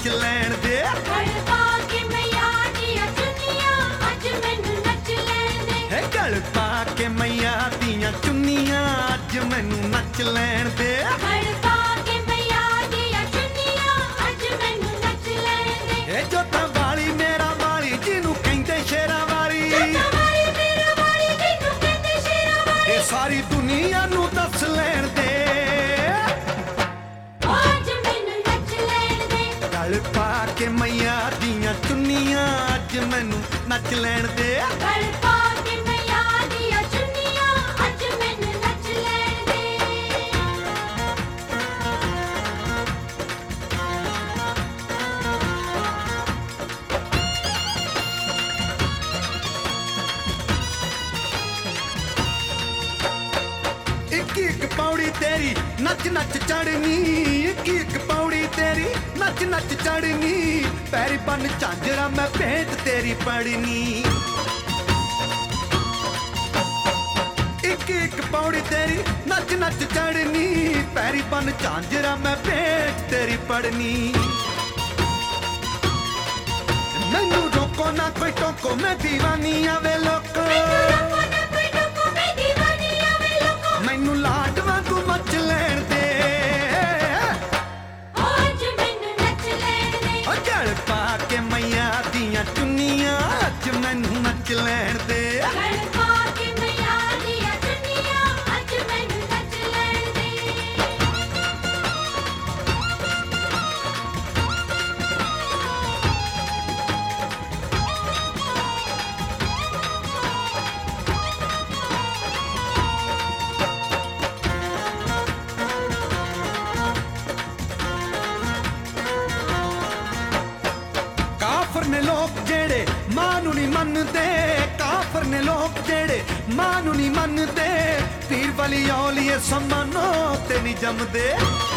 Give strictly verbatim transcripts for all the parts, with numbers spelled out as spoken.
ਨੱਚ ਲੈਣ ਦੇ। ਗਲ ਪਾ ਕੇ ਮਈਆ ਦੀਆਂ ਚੁੰਨੀਆਂ ਅੱਜ ਮੈਨੂੰ ਨੱਚ ਲੈਣ ਦੇ। ਹੈ ਗਲ ਪਾ ਕੇ ਮਈਆ ਦੀਆਂ ਚੁੰਨੀਆਂ ਅੱਜ ਮੈਨੂੰ ਨੱਚ ਲੈਣ ਦੇ। ਗਲ ਪਾ ਕੇ ਮਈਆ ਦੀਆਂ ਚੁੰਨੀਆਂ ਅੱਜ ਮੈਨੂੰ ਨੱਚ ਲੈਣ ਦੇ। ਇਹ ਜੋਤਾਂ ਵਾਲੀ ਮੇਰਾ ਵਾਲੀ ਜਿਹਨੂੰ ਕਹਿੰਦੇ ਸ਼ੇਰਾਂ ਵਾਲੀ, ਜੋਤਾਂ ਵਾਲੀ ਮੇਰਾ ਵਾਲੀ ਜਿਹਨੂੰ ਕਹਿੰਦੇ ਸ਼ੇਰਾਂ ਵਾਲੀ, ਇਹ ਸਾਰੀ ਦੁਨੀਆ ਨੂੰ ਦੱਸ ਲੈਣ ਦੇ। ਅੱਜ ਮੈਨੂੰ ਨੱਚ ਲੈਣ ਦੇ। ਗਲ ਪਾ ਕੇ ਮਈਆ ਦੀਆਂ ਚੁੰਨੀਆਂ ਅੱਜ ਮੈਨੂੰ ਨੱਚ ਲੈਣ ਦੇ। ਗਲ ਪਾ ਕੇ ਮਈਆ ਦੀਆਂ ਚੁੰਨੀਆਂ ਅੱਜ ਮੈਨੂੰ ਨੱਚ ਲੈਣ ਦੇ। ਇੱਕ ਇੱਕ ਪੌੜੀ ਤੇਰੀ ਨੱਚ ਨੱਚ ਚੜਨੀ, ਇੱਕ ਇੱਕ ਪੌੜੀ ਤੇਰੀ ਨੱਚ ਨੱਚ ਚੜਨੀ, ਪੈਰੀ ਬੰਨ ਝਾਂਜਰਾ ਮੈਂ ਭੇਟ ਤੇਰੀ ਪੜਨੀ। ਇੱਕ ਇੱਕ ਪੌੜੀ ਤੇਰੀ ਨੱਚ ਨੱਚ ਚੜਨੀ, ਪੈਰੀ ਬੰਨ ਝਾਂਜਰਾ ਮੈਂ ਭੇਟ ਤੇਰੀ ਪੜਨੀ। ਮੈਨੂੰ ਰੋਕੋ ਨਾ ਕੋਈ ਟੋਕੋ ਮੈਂ دیਵਾਨੀ ਆਵੇ ਲੋਕੋ, ਰੋਕੋ ਨਾ ਕੋਈ ਟੋਕੋ ਮੈਂ دیਵਾਨੀ ਆਵੇ ਲੋਕੋ। ਮੈਨੂੰ ਲਾਡ ਵਾਂਗੂ ਮੱਚ ਲੈਣ ਦੇ। ਅੱਜ ਮੈਨੂੰ ਨੱਚ ਲੈਣ ਦੇ। ਓ ਗਲ ਪਾ ਕੇ ਮਈਆ ਦੀਆਂ ਚੁੰਨੀਆਂ ਅੱਜ ਮੈਨੂੰ ਨੱਚ ਲੈਣ ਦੇ। ਗਲ ਪਾ ਕੇ ਮਈਆ ਦੀਆਂ ਚੁੰਨੀਆਂ ਅੱਜ ਮੈਨੂੰ ਨੱਚ ਲੈਣ ਦੇ। ਕਾਫਰ ਨੇ ਲੋਕ ਜਿਹੜੇ ਮਾਂ ਨੂੰ ਨਹੀਂ ਮੰਨਦੇ, ਕਾਫਰ ਨੇ ਲੋਕ ਜਿਹੜੇ ਮਾਂ ਨੂੰ ਨਹੀਂ ਮੰਨਦੇ, ਪੀਰ ਵਾਲੀ ਔਲੀਏ ਸਮਾਨੋ ਤੇ ਨਹੀਂ ਜੰਮਦੇ।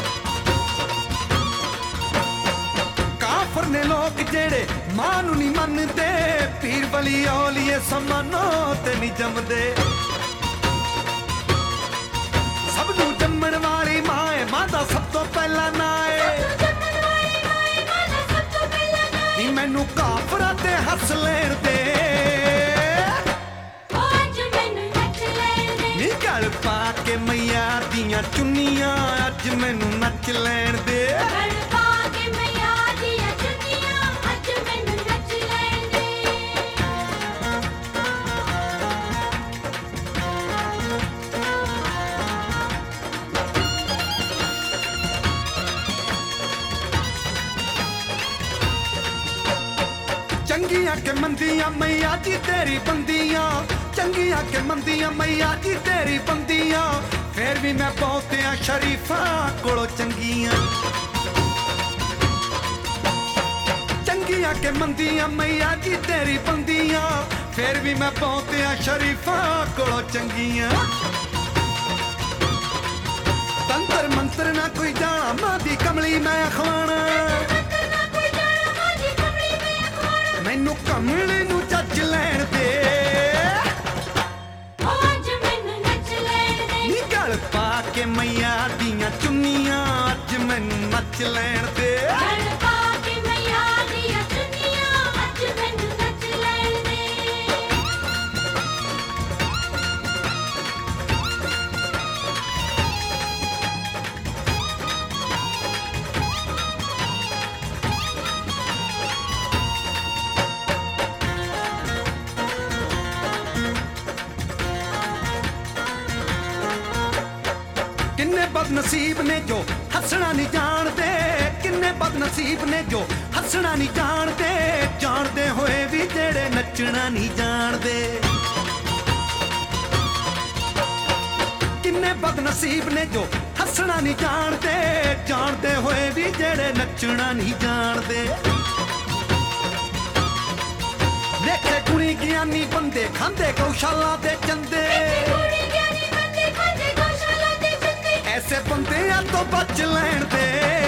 ਕਾਫਰ ਨੇ ਲੋਕ ਜਿਹੜੇ ਮਾਂ ਨੂੰ ਨਹੀਂ ਮੰਨਦੇ, ਪੀਰ ਵਾਲੀ ਔਲੀਏ ਸਮਾਨੋ ਤੇ ਨਹੀਂ ਜੰਮਦੇ। ਸਭ ਨੂੰ ਜੰਮਣ ਵਾਲੀ ਮਾਂ ਏ, ਮਾਂ ਦਾ ਸਭ ਤੋਂ ਪਹਿਲਾ ਨਾਂ ਏ। ਜੰਮਣ ਵਾਲੀ ਮਾਂ ਮਾਂ ਦਾ ਸਭ ਤੋਂ ਪਹਿਲਾ ਨਾਂ ਨੀ ਮੈਨੂੰ ਕਾਫਰਾਂ ਤੇ ਹੱਸ ਲੈਣ ਦੇ। ਅੱਜ ਮੈਨੂੰ ਨੱਚ ਲੈਣ ਦੇ। ਨੀ ਗਲ ਪਾ ਕੇ ਮਈਆ ਦੀਆਂ ਚੁੰਨੀਆਂ ਅੱਜ ਮੈਨੂੰ ਨੱਚ ਲੈਣ ਦੇ। ਗਲ ਪਾ ਕੇ ਮਈਆ ਦੀਆਂ ਚੁੰਨੀਆਂ ਅੱਜ ਮੈਨੂੰ ਨੱਚ ਲੈਣ ਦੇ। ਚੰਗੀਆਂ ਕਿ ਮੰਦੀਆਂ ਮਈਆ ਜੀ ਤੇਰੀ ਬੰਦੀਆਂ, ਚੰਗੀਆਂ ਕਿ ਮੰਦੀਆਂ ਮਈਆ ਜੀ ਤੇਰੀ ਬੰਦੀਆਂ, ਫੇਰ ਵੀ ਮੈਂ ਬਹੁਤਿਆਂ ਸ਼ਰੀਫਾਂ ਕੋਲੋਂ ਚੰਗੀਆਂ। ਚੰਗੀਆਂ ਕਿ ਮੰਦੀਆਂ ਮਈਆ ਜੀ ਤੇਰੀ ਬੰਦੀਆਂ, ਫੇਰ ਵੀ ਮੈਂ ਬਹੁਤਿਆਂ ਸ਼ਰੀਫਾਂ ਕੋਲੋਂ ਚੰਗੀਆਂ। ਤੰਤਰ ਮੰਤਰ ਨਾ ਕੋਈ ਜਾਣਾ ਮਾਂ ਦੀ ਕਮਲੀ ਮੈਂ ਅਖਵਾਣਾ, ਮੈਨੂੰ ਕਮਲੀ ਨੂੰ ਚੱਜ ਲੈਣ ਦੇ। ਅੱਜ ਮੈਨੂੰ ਨੱਚ ਲੈਣ ਦੇ। ਨੀ ਗਲ ਪਾ ਕੇ ਮਈਆ ਦੀਆਂ ਚੁੰਨੀਆਂ ਅੱਜ ਮੈਨੂੰ ਨੱਚ ਲੈਣ ਦੇ। ਗਲ ਪਾ ਕੇ ਮਈਆ ਦੀਆਂ ਚੁੰਨੀਆਂ ਅੱਜ ਮੈਨੂੰ ਨੱਚ ਲੈਣ ਦੇ। ਕਿੰਨੇ ਬਦਨਸੀਬ ਨੇ ਜੋ ਹੱਸਣਾ ਨਹੀਂ ਜਾਣਦੇ, ਕਿੰਨੇ ਬਦਨਸੀਬ ਨੇ ਜੋ ਹੱਸਣਾ ਨਹੀਂ ਜਾਣਦੇ, ਜਾਣਦੇ ਹੋਏ ਵੀ ਜਿਹੜੇ ਨੱਚਣਾ ਨਹੀਂ ਜਾਣਦੇ। ਕਿੰਨੇ ਬਦਨਸੀਬ ਨੇ ਜੋ ਹੱਸਣਾ ਨਹੀਂ ਜਾਣਦੇ, ਜਾਣਦੇ ਹੋਏ ਵੀ ਜਿਹੜੇ ਨੱਚਣਾ ਨਹੀਂ ਜਾਣਦੇ। ਦੇਖੇ ਗੁਣੀ ਗਿਆਨੀ ਬੰਦੇ ਖਾਂਦੇ ਗਊਸ਼ਾਲਾ ਦੇ ਚੰਦੇ, ਕੁੜੀ ਗਿਆਨੀ ਬੰਦੇ ਖਾਂਦੇ ਗਊਸ਼ਾਲਾ ਦੇ ਚੰਦੇ, ਐਸੇ ਬੰਦਿਆਂ ਤੋਂ ਬਚ ਲੈਣ ਦੇ।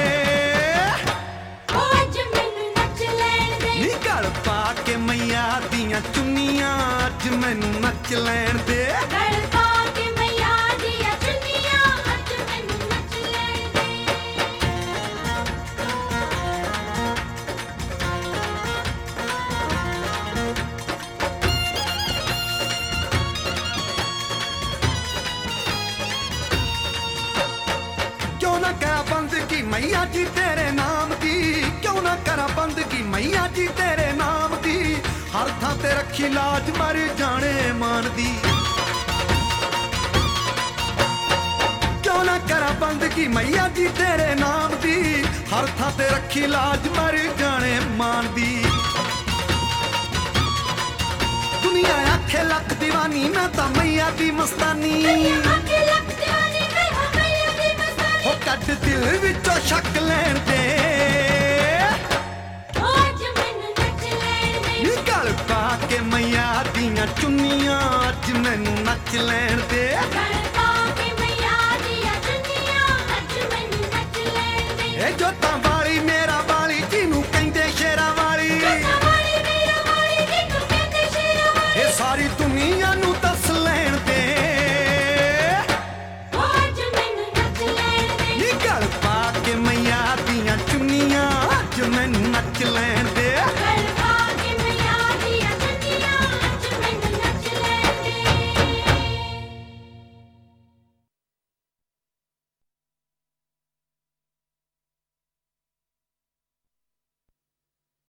ਅੱਜ ਮੈਨੂੰ ਨੱਚ ਲੈਣ ਦੇ। ਨੀ ਗਲ ਪਾ ਕੇ ਮਈਆ ਦੀਆਂ ਚੁੰਨੀਆਂ ਅੱਜ ਮੈਨੂੰ ਨੱਚ ਲੈਣ ਦੇ। ਗਲ ਪਾ ਕੇ ਮਈਆ ਦੀਆਂ ਚੁੰਨੀਆਂ ਅੱਜ ਮੈਨੂੰ ਨੱਚ ਲੈਣ ਦੇ। ਮਈਆ ਜੀ ਤੇਰੇ ਨਾਮ ਦੀ ਕਿਉਂ ਨਾ ਕਰਾਂ ਬੰਦਗੀ ਮਈਆ ਜੀ ਤੇਰੇ ਨਾਮ ਦੀ ਹਰ ਥਾਂ ਤੇ ਰੱਖੀ ਲਾਜ ਮਰ ਜਾਣੇ ਮਾਨ ਦੀ ਕਿਉਂ ਨਾ ਕਰਾਂ ਬੰਦਗੀ ਮਈਆ ਜੀ ਤੇਰੇ ਨਾਮ ਦੀ ਹਰ ਥਾਂ ਤੇ ਰੱਖੀ ਲਾਜ ਮਰ ਜਾਣੇ ਮਾਨ ਦੀ ਦੁਨੀਆ ਆਖੇ ਲੱਖ ਦੀਵਾਨੀ ਮੈਂ ਤਾਂ ਮਈਆ ਦੀ ਮਸਤਾਨੀ ਆਖੇ ਲੱਖ ਦੀਵਾਨੀ ਮੈਂ ਹਾਂ ਮਈਆ ਦੀ ਮਸਤਾਨੀ ਹੋ ਕੱਢ ਦਿਲ ਵਿੱਚੋਂ ਸ਼ੱਕ ਲੈਣ ਦੇ ਓ ਅੱਜ ਮੈਨੂੰ ਨੱਚ ਲੈਣ ਦੇ ਨੀ ਗਲ ਪਾ ਕੇ ਮਈਆ ਦੀਆਂ ਚੁੰਨੀਆਂ ਅੱਜ ਮੈਨੂੰ ਨੱਚ ਲੈਣ ਦੇ ਗਲ ਪਾ ਕੇ ਮਈਆ ਦੀਆਂ ਚੁੰਨੀਆਂ ਅੱਜ ਮੈਨੂੰ ਨੱਚ ਲੈਣ ਦੇ ਇਹ ਜੋਤਾਂ ਵਾਲੀ ਮੇਰਾ ਵਾਲੀ ਜਿਹਨੂੰ ਕਹਿੰਦੇ ਸ਼ੇਰਾਂ ਵਾਲੀ ਵਾਲੀ ਮੇਰਾ ਵਾਲੀ ਜਿਹਨੂੰ ਕਹਿੰਦੇ ਸ਼ੇਰਾਂ ਵਾਲੀ ਇਹ ਸਾਰੀ ਦੁਨੀਆ ਨੂੰ ਦੱਸ ਲੈਣ ਦੇ ਓ ਅੱਜ ਮੈਨੂੰ ਨੱਚ ਲੈਣ ਦੇ ਨੀ ਗਲ ਪਾ ਕੇ ਮਈਆ ਦੀਆਂ ਚੁੰਨੀਆਂ ਅੱਜ ਮੈਨੂੰ ਨੱਚ ਲੈਣ